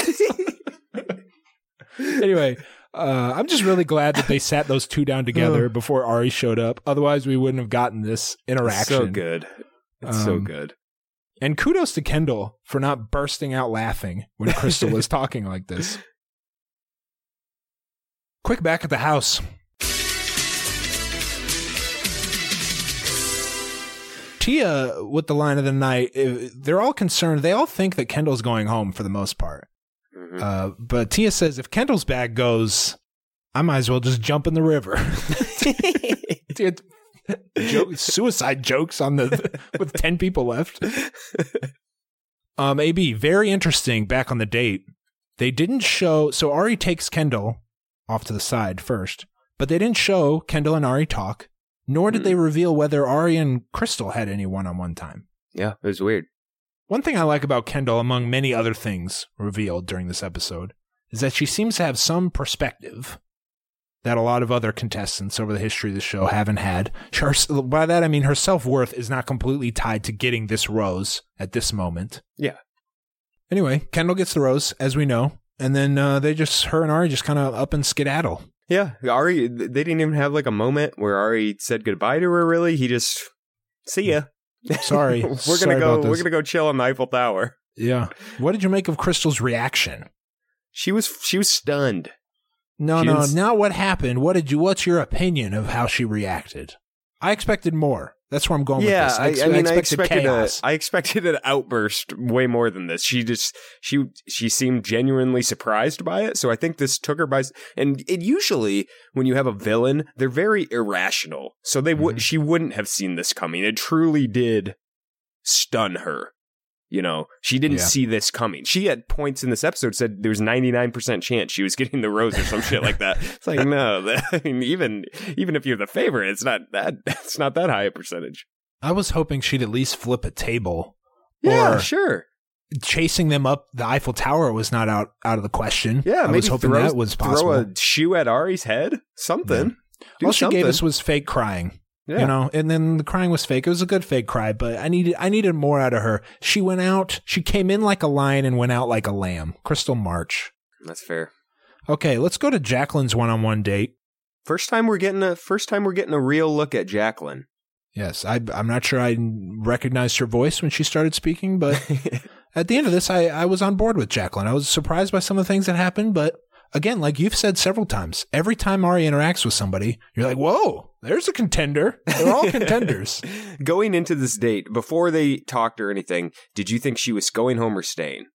Anyway, I'm just really glad that they sat those two down together before Ari showed up. Otherwise, we wouldn't have gotten this interaction. So good. It's so good. And kudos to Kendall for not bursting out laughing when Crystal was talking like this. Quick back at the house. Tia, with the line of the night, they're all concerned. They all think that Kendall's going home for the most part. But Tia says, if Kendall's bag goes, I might as well just jump in the river. Suicide jokes with 10 people left. AB, very interesting back on the date. They didn't show, so Ari takes Kendall off to the side first, but they didn't show Kendall and Ari talk, nor did they reveal whether Ari and Crystal had any one-on-one time. Yeah, it was weird. One thing I like about Kendall, among many other things revealed during this episode, is that she seems to have some perspective that a lot of other contestants over the history of the show haven't had. By that, I mean her self-worth is not completely tied to getting this rose at this moment. Yeah. Anyway, Kendall gets the rose, as we know, and then her and Ari just kind of up and skedaddle. Yeah, Ari, they didn't even have like a moment where Ari said goodbye to her, really. He just, see ya. Sorry. We're gonna go chill on the Eiffel Tower. Yeah. What did you make of Crystal's reaction? She was stunned. No, not what happened. What's your opinion of how she reacted? I expected more. That's where I'm going with this. I expected an outburst way more than this. She seemed genuinely surprised by it. So I think this took her by, and it usually when you have a villain, they're very irrational. So she wouldn't have seen this coming. It truly did stun her. You know, she didn't see this coming. She at points in this episode said there was 99% chance she was getting the rose or some shit like that. It's like, no, I mean, even if you're the favorite, it's not that high a percentage. I was hoping she'd at least flip a table. Yeah, sure. Chasing them up the Eiffel Tower was not out of the question. Yeah, I was hoping that was possible. Throw a shoe at Ari's head, something. Yeah. All she gave us was fake crying. Yeah. You know, and then the crying was fake. It was a good fake cry, but I needed more out of her. She went out. She came in like a lion and went out like a lamb. Crystal March. That's fair. Okay, let's go to Jacqueline's one-on-one date. First time we're getting a real look at Jacqueline. Yes, I'm not sure I recognized her voice when she started speaking, but at the end of this, I was on board with Jacqueline. I was surprised by some of the things that happened, but again, like you've said several times, every time Ari interacts with somebody, you're like, whoa, there's a contender. They're all contenders. Going into this date, before they talked or anything, did you think she was going home or staying?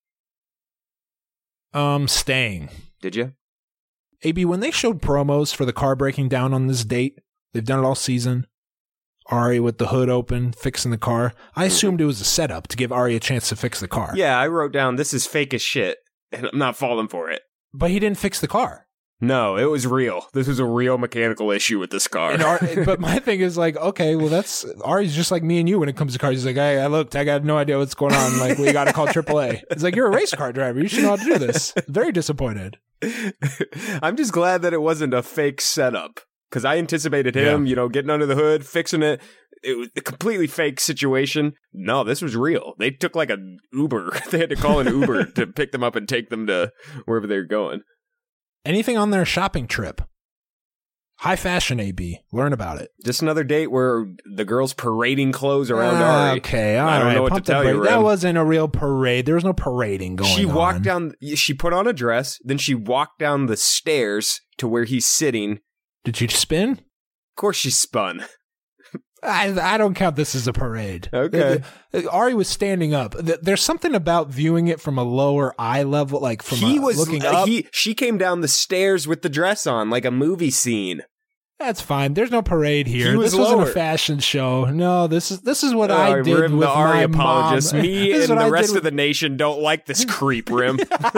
Staying. Did you? AB, when they showed promos for the car breaking down on this date, they've done it all season. Ari with the hood open, fixing the car. I assumed it was a setup to give Ari a chance to fix the car. Yeah, I wrote down, this is fake as shit, and I'm not falling for it. But he didn't fix the car. No, it was real. This was a real mechanical issue with this car. But my thing is like, okay, well, that's Ari's just like me and you when it comes to cars. He's like, I looked, I got no idea what's going on. Like, we got to call AAA. It's like, you're a race car driver. You should know how to do this. Very disappointed. I'm just glad that it wasn't a fake setup because I anticipated him, getting under the hood, fixing it. It was a completely fake situation. No, this was real. They took like an Uber. They had to call an Uber to pick them up and take them to wherever they're going. Anything on their shopping trip? High fashion, AB. Learn about it. Just another date where the girls parading clothes around Ari. Okay, all right. I don't know what to tell you, Ren. That wasn't a real parade. There was no parading going on. She walked down, she put on a dress, then she walked down the stairs to where he's sitting. Did she spin? Of course she spun. I don't count this as a parade. Okay. Ari was standing up. There's something about viewing it from a lower eye level, like from looking up. She came down the stairs with the dress on, like a movie scene. That's fine. There's no parade here. This wasn't a fashion show. No, this is what I did Rim, with the Ari my apologist. mom. Me and the rest of the nation don't like this creep, Rim.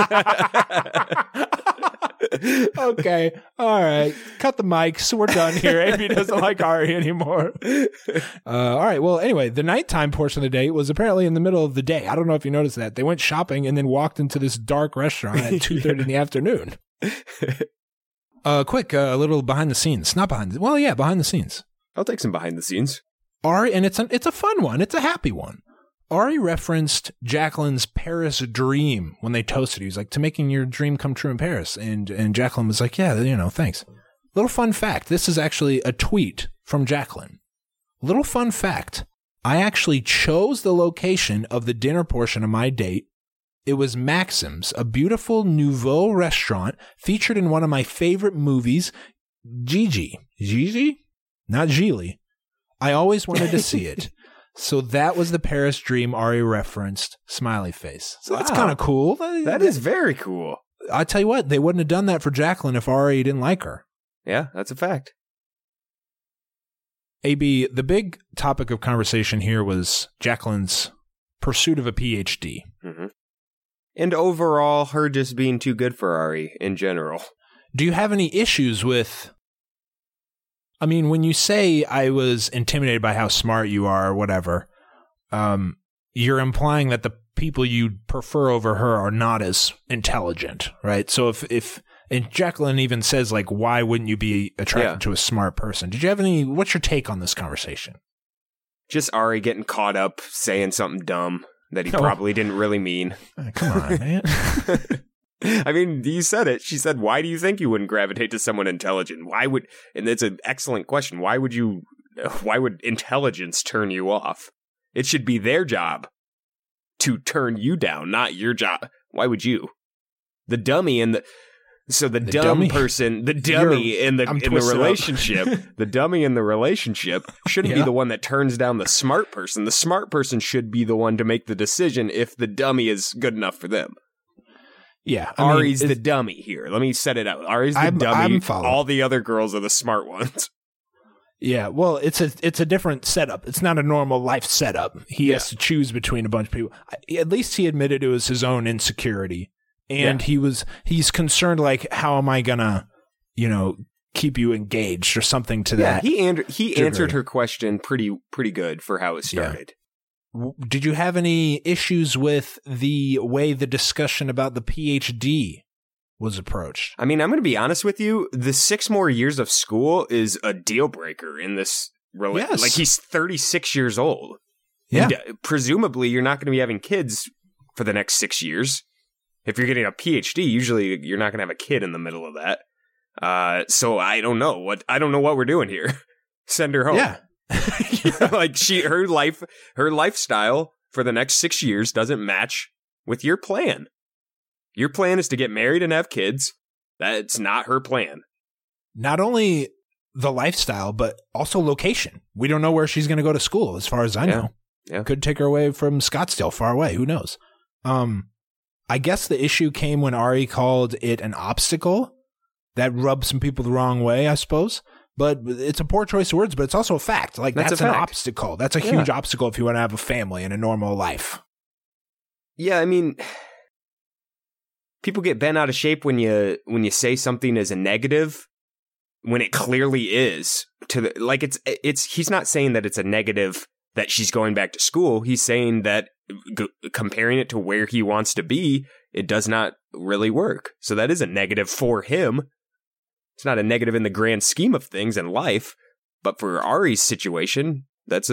Okay. All right. Cut the mics. We're done here. Amy doesn't like Ari anymore. All right. Well, anyway, the nighttime portion of the date was apparently in the middle of the day. I don't know if you noticed that. They went shopping and then walked into this dark restaurant at 2:30 in the afternoon. Quick, a little behind the scenes. Not behind the scenes. I'll take some behind the scenes. Ari, and it's a fun one. It's a happy one. Ari referenced Jacqueline's Paris dream when they toasted. He was like, to making your dream come true in Paris. And Jacqueline was like, yeah, thanks. Little fun fact. This is actually a tweet from Jacqueline. Little fun fact. I actually chose the location of the dinner portion of my date. It was Maxim's, a beautiful nouveau restaurant featured in one of my favorite movies, Gigi? Not Gigli. I always wanted to see it. So that was the Paris dream Ari referenced, smiley face. So that's kind of cool. That is very cool. I tell you what, they wouldn't have done that for Jacqueline if Ari didn't like her. Yeah, that's a fact. AB, the big topic of conversation here was Jacqueline's pursuit of a PhD. Mm-hmm. And overall, her just being too good for Ari in general. Do you have any issues with... I mean, when you say I was intimidated by how smart you are or whatever, you're implying that people you'd prefer over her are not as intelligent, right? So if and Jacqueline even says, like, why wouldn't you be attracted to a smart person? Did you have what's your take on this conversation? Just Ari getting caught up saying something dumb that he probably didn't really mean. Come on, man. I mean, you said it. She said, why do you think you wouldn't gravitate to someone intelligent? And it's an excellent question. Why would intelligence turn you off? It should be their job to turn you down, not your job. Why would you? The dummy in the dummy person, the dummy in the relationship, the dummy in the relationship shouldn't be the one that turns down the smart person. The smart person should be the one to make the decision if the dummy is good enough for them. Yeah, Ari's the dummy here. Let me set it out. Ari's the dummy. All the other girls are the smart ones. Yeah, well, it's a different setup. It's not a normal life setup. He has to choose between a bunch of people. At least he admitted it was his own insecurity, and he's concerned, like, how am I gonna, keep you engaged or something to that. He answered her question pretty good for how it started. Did you have any issues with the way the discussion about the PhD was approached? I mean, I'm going to be honest with you. The 6 more years of school is a deal breaker in this relationship. Yes. Like, he's 36 years old. Yeah. And, presumably, you're not going to be having kids for the next 6 years. If you're getting a PhD, usually you're not going to have a kid in the middle of that. So I don't know what we're doing here. Send her home. Yeah. Like, her lifestyle for the next 6 years doesn't match with your plan. Your plan is to get married and have kids. That's not her plan. Not only the lifestyle, but also location. We don't know where she's going to go to school, as far as I know. Yeah. Could take her away from Scottsdale, far away. Who knows? I guess the issue came when Ari called it an obstacle. That rubbed some people the wrong way, I suppose. But it's a poor choice of words, but it's also a fact. Like, that's an obstacle. That's a huge obstacle if you want to have a family and a normal life. Yeah, I mean, people get bent out of shape when you say something is a negative when it clearly is. He's not saying that it's a negative that she's going back to school. He's saying that comparing it to where he wants to be, it does not really work. So that is a negative for him. It's not a negative in the grand scheme of things in life, but for Ari's situation, that's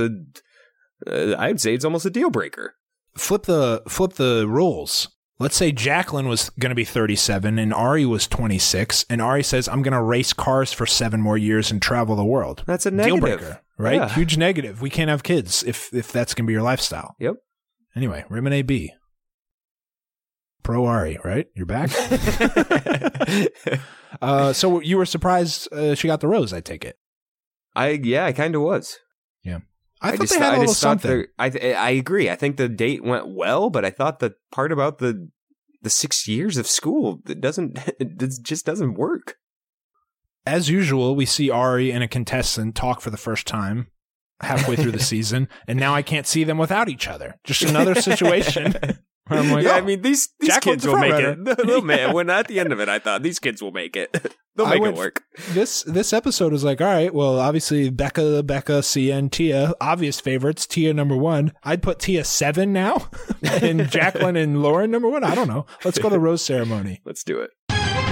I'd say it's almost a deal breaker. Flip the roles. Let's say Jacqueline was going to be 37 and Ari was 26, and Ari says, I'm going to race cars for 7 more years and travel the world. That's a negative. Deal breaker, right? Yeah. Huge negative. We can't have kids if that's going to be your lifestyle. Yep. Anyway, Rimmon AB. Pro Ari, right? You're back? So you were surprised she got the rose, I take it. I kind of was. Yeah. I thought they had a little something. I agree. I think the date went well, but I thought the part about the 6 years of school, it just doesn't work. As usual, we see Ari and a contestant talk for the first time halfway through the season, and now I can't see them without each other. Just another situation. I'm like, I mean, these kids will make it. When at the end of it, I thought these kids will make it. They'll make it work. This episode was like, all right, well, obviously Becca, Sia, and Tia, obvious favorites. Tia number 1. I'd put Tia 7 now, and Jacqueline and Lauren number 1. I don't know. Let's go to the rose ceremony. Let's do it.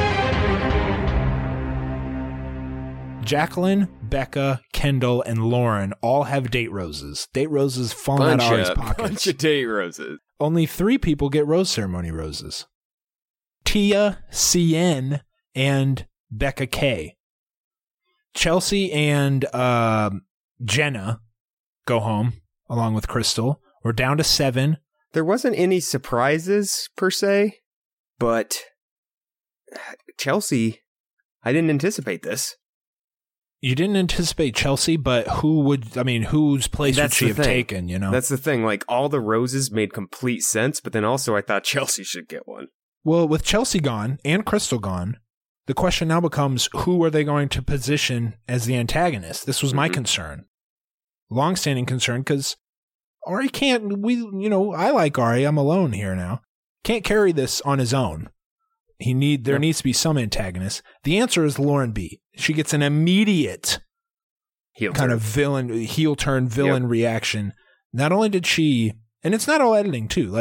Jacqueline, Becca, Kendall, and Lauren all have date roses. Date roses falling out of Ari's pockets. Bunch of date roses. Only 3 people get rose ceremony roses. Tia, CN, and Becca K. Chelsea and Jenna go home along with Crystal. We're down to 7. There wasn't any surprises per se, but Chelsea, I didn't anticipate this. You didn't anticipate Chelsea, but whose place would she have taken, you know? That's the thing. Like, all the roses made complete sense, but then also I thought Chelsea should get one. Well, with Chelsea gone and Crystal gone, the question now becomes, who are they going to position as the antagonist? This was my concern. Longstanding concern, because Ari can't, I like Ari. I'm alone here now. Can't carry this on his own. There needs to be some antagonist. The answer is Lauren B. She gets an immediate heel turn villain reaction. Not only did she, and it's not all editing too, like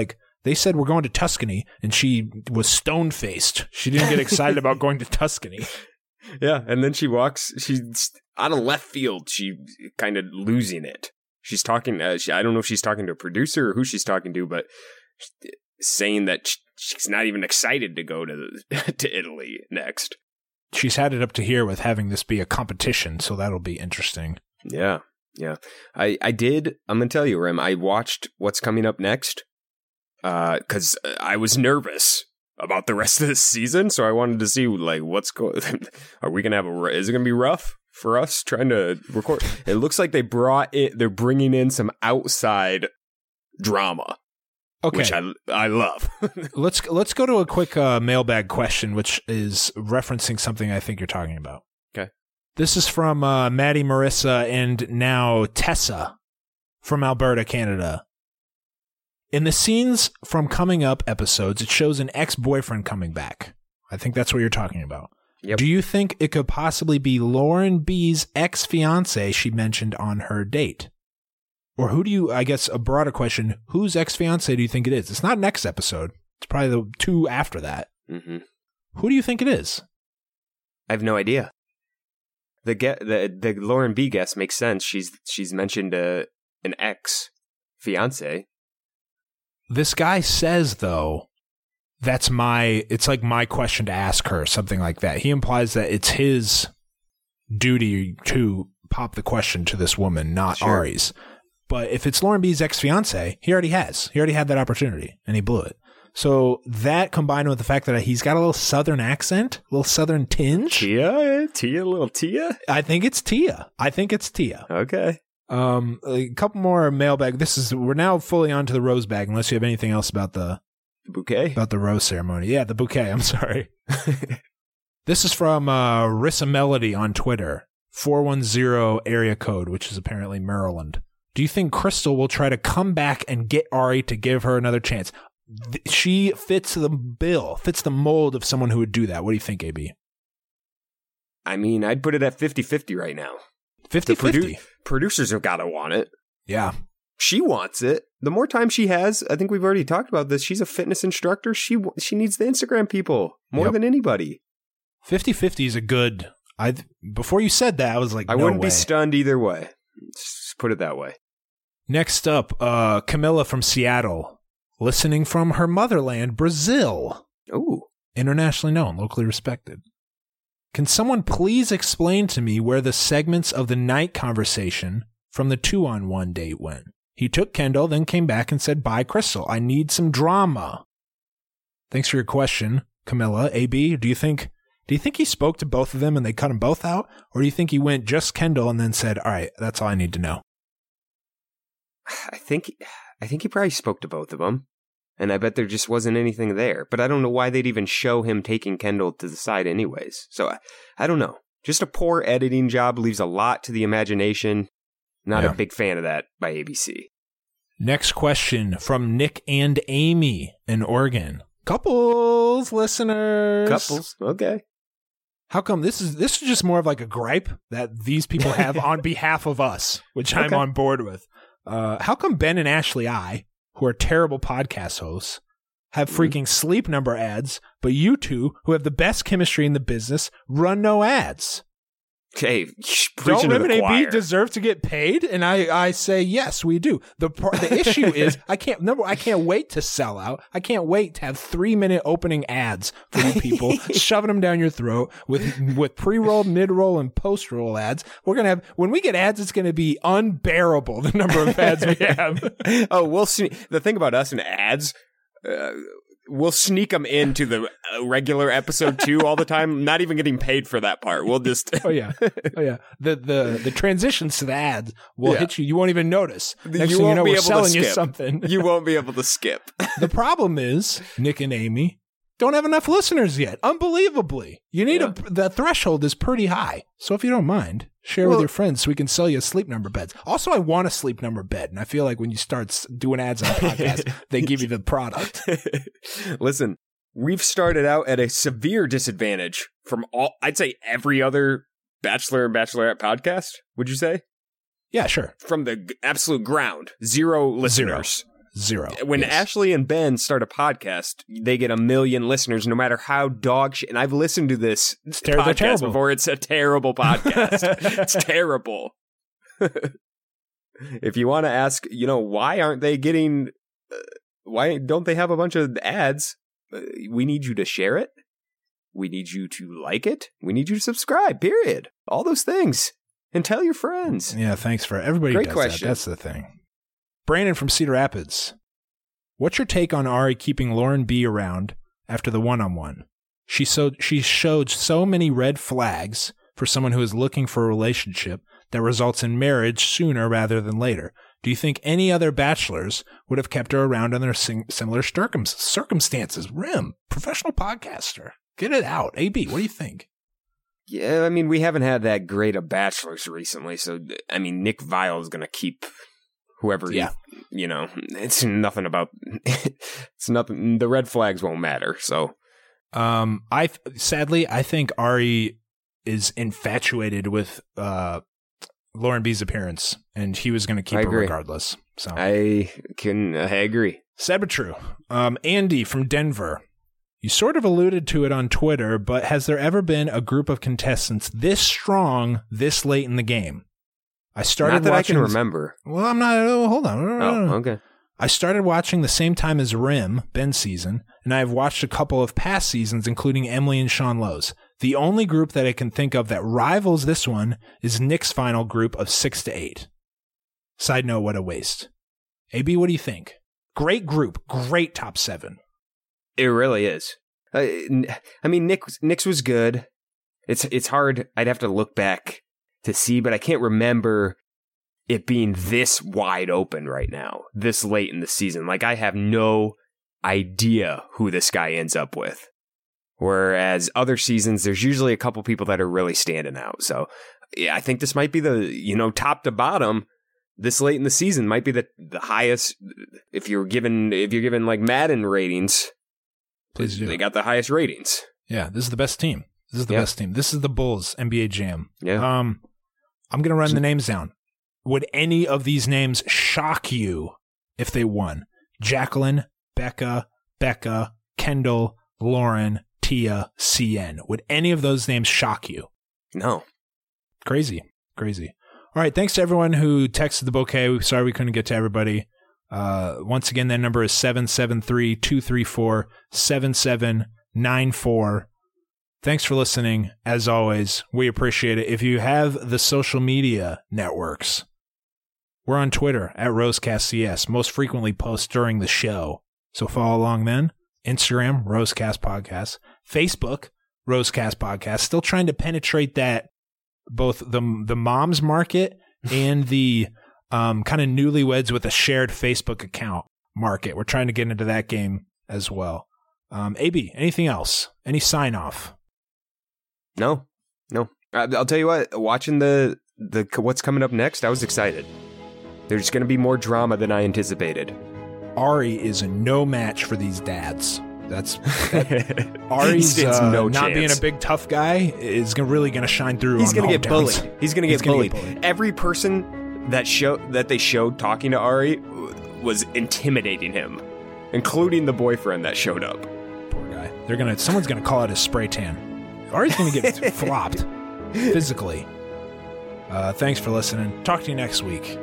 They said we're going to Tuscany, and she was stone-faced. She didn't get excited about going to Tuscany. Yeah, and then she's out of left field. She kind of losing it. She's talking, I don't know if she's talking to a producer or who she's talking to, but saying that she's not even excited to go to Italy next. She's had it up to here with having this be a competition, so that'll be interesting. Yeah. I'm going to tell you, Rem, I watched What's Coming Up Next. Because I was nervous about the rest of this season, so I wanted to see like what's going. Are we gonna is it gonna be rough for us trying to record? It looks like they're bringing in some outside drama, okay, which I love. Let's go to a quick mailbag question, which is referencing something I think you're talking about. Okay, this is from Maddie, Marissa, and now Tessa from Alberta, Canada. In the scenes from Coming Up episodes, it shows an ex-boyfriend coming back. I think that's what you're talking about. Yep. Do you think it could possibly be Lauren B's ex-fiance she mentioned on her date? Or who do you, I guess a broader question, whose ex-fiance do you think it is? It's not next episode. It's probably the two after that. Mm-hmm. Who do you think it is? I have no idea. The Lauren B guess makes sense. She's mentioned an ex-fiance. This guy says, though, it's like my question to ask her, something like that. He implies that it's his duty to pop the question to this woman, not sure. Ari's. But if it's Lauren B's ex-fiance, he already had that opportunity, and he blew it. So that combined with the fact that he's got a little southern accent, a little southern tinge. Tia, little Tia? I think it's Tia. Okay. A couple more mailbag. We're now fully onto the rose bag, unless you have anything else about the bouquet, about the rose ceremony. Yeah, the bouquet. I'm sorry. This is from Rissa Melody on Twitter, 410 area code, which is apparently Maryland. Do you think Crystal will try to come back and get Ari to give her another chance? She fits the mold of someone who would do that. What do you think, AB? I mean, I'd put it at 50-50 right now. 50-50. Producers have got to want it. Yeah. She wants it. The more time she has, I think we've already talked about this. She's a fitness instructor. She needs the Instagram people more than anybody. 50-50 is a good. Before you said that, I was like, I wouldn't be stunned either way. Just put it that way. Next up, Camilla from Seattle, listening from her motherland, Brazil. Ooh. Internationally known, locally respected. Can someone please explain to me where the segments of the night conversation from the 2-on-1 date went? He took Kendall, then came back and said, bye, Crystal. I need some drama. Thanks for your question, Camilla. AB, do you think he spoke to both of them and they cut them both out? Or do you think he went just Kendall and then said, all right, that's all I need to know? I think he probably spoke to both of them. And I bet there just wasn't anything there. But I don't know why they'd even show him taking Kendall to the side anyways. So I don't know. Just a poor editing job, leaves a lot to the imagination. Not a big fan of that by ABC. Next question from Nick and Amy in Oregon. Couples listeners. Couples, okay. How come this is just more of like a gripe that these people have on behalf of us, which I'm on board with. How come Ben and Ashley who are terrible podcast hosts, have freaking Sleep Number ads, but you two, who have the best chemistry in the business, run no ads? Hey, don't Rem and AB deserve to get paid? And I say yes, we do. The issue is I can't wait to sell out. I can't wait to have 3-minute opening ads for you people, shoving them down your throat with pre-roll, mid-roll, and post-roll ads. We're gonna have, when we get ads, it's gonna be unbearable the number of ads we have. Oh, we'll see. The thing about us and ads. We'll sneak them into the regular episode 2 all the time. Not even getting paid for that part. We'll just oh yeah. The transitions to the ads will hit you. You won't even notice. Next thing you know, we're selling you something. You won't be able to skip. The problem is Nick and Amy don't have enough listeners yet. Unbelievably, you need the threshold is pretty high. So if you don't mind, share with your friends so we can sell you Sleep Number beds. Also, I want a Sleep Number bed, and I feel like when you start doing ads on a podcast, they give you the product. Listen, we've started out at a severe disadvantage from I'd say every other Bachelor and Bachelorette podcast. Would you say? Yeah, sure. From the absolute ground, 0 listeners. Zero. When Ashley and Ben start a podcast, they get 1 million listeners, no matter how dog shit. And I've listened to this podcast before. It's a terrible podcast. It's terrible. If you want to ask, why aren't they getting, why don't they have a bunch of ads? We need you to share it. We need you to like it. We need you to subscribe, period. All those things. And tell your friends. Yeah, thanks for everybody. Great does question. That. That's the thing. Brandon from Cedar Rapids. What's your take on Ari keeping Lauren B around after the one-on-one? She showed so many red flags for someone who is looking for a relationship that results in marriage sooner rather than later. Do you think any other bachelors would have kept her around under similar circumstances? Rim, professional podcaster. Get it out. AB, what do you think? Yeah, I mean, we haven't had that great of bachelors recently, so, I mean, Nick Viall is going to keep whoever, it's nothing about, it's nothing, the red flags won't matter, so. Sadly, I think Ari is infatuated with Lauren B's appearance, and he was going to keep her regardless. So I agree. Sad but true. Andy from Denver. You sort of alluded to it on Twitter, but has there ever been a group of contestants this strong this late in the game? I started Not that watching I can remember. Well, I'm not. Oh, hold on. Oh, okay. I started watching the same time as Rim, Ben's season, and I have watched a couple of past seasons, including Emily and Sean Lowe's. The only group that I can think of that rivals this one is Nick's final group of 6 to 8. Side note, what a waste. AB, what do you think? Great group, great top 7. It really is. I mean, Nick's was good. It's hard. I'd have to look back to see, but I can't remember it being this wide open right now, this late in the season. Like, I have no idea who this guy ends up with. Whereas other seasons, there's usually a couple people that are really standing out. So, yeah, I think this might be the, top to bottom, this late in the season might be the highest. If you're given like Madden ratings, please do. They got the highest ratings. Yeah, this is the best team. This is the best team. This is the Bulls NBA Jam. Yeah. I'm going to run the names down. Would any of these names shock you if they won? Jacqueline, Becca, Kendall, Lauren, Tia, CN. Would any of those names shock you? No. Crazy. All right, thanks to everyone who texted the bouquet. Sorry we couldn't get to everybody. Once again, that number is 773-234-7794. Thanks for listening. As always, we appreciate it. If you have the social media networks, we're on Twitter at RosecastCS, most frequently post during the show. So follow along then. Instagram, Rosecast Podcast. Facebook, Rosecast Podcast. Still trying to penetrate that, both the moms market and the kind of newlyweds with a shared Facebook account market. We're trying to get into that game as well. AB, anything else? Any sign off? No. I'll tell you what, watching the what's coming up next, I was excited. There's going to be more drama than I anticipated. Ari is no match for these dads. Ari's no not chance. Being a big tough guy is really going to shine through. He's going to get bullied. He's going to get bullied. Every person that they showed talking to Ari was intimidating him, including the boyfriend that showed up. Poor guy. Someone's going to call out his spray tan. Ari's going to get flopped physically. Thanks for listening. Talk to you next week.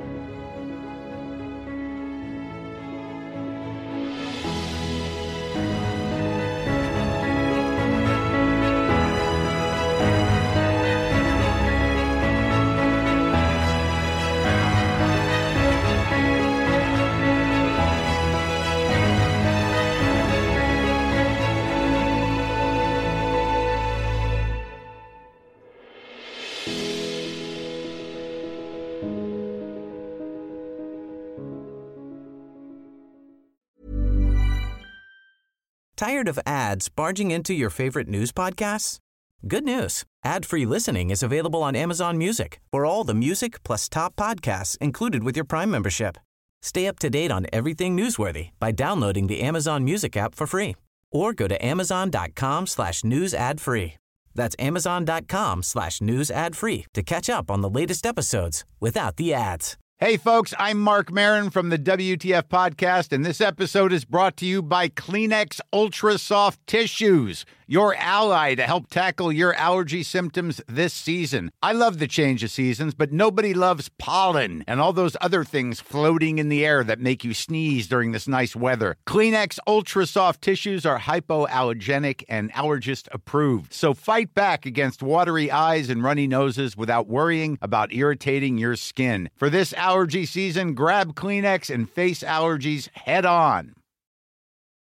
Tired of ads barging into your favorite news podcasts? Good news. Ad-free listening is available on Amazon Music for all the music plus top podcasts included with your Prime membership. Stay up to date on everything newsworthy by downloading the Amazon Music app for free or go to amazon.com/news ad free. That's amazon.com/news ad free to catch up on the latest episodes without the ads. Hey, folks, I'm Mark Maron from the WTF Podcast, and this episode is brought to you by Kleenex Ultra Soft Tissues, your ally to help tackle your allergy symptoms this season. I love the change of seasons, but nobody loves pollen and all those other things floating in the air that make you sneeze during this nice weather. Kleenex Ultra Soft Tissues are hypoallergenic and allergist approved, so fight back against watery eyes and runny noses without worrying about irritating your skin. For this allergy season, grab Kleenex and face allergies head on.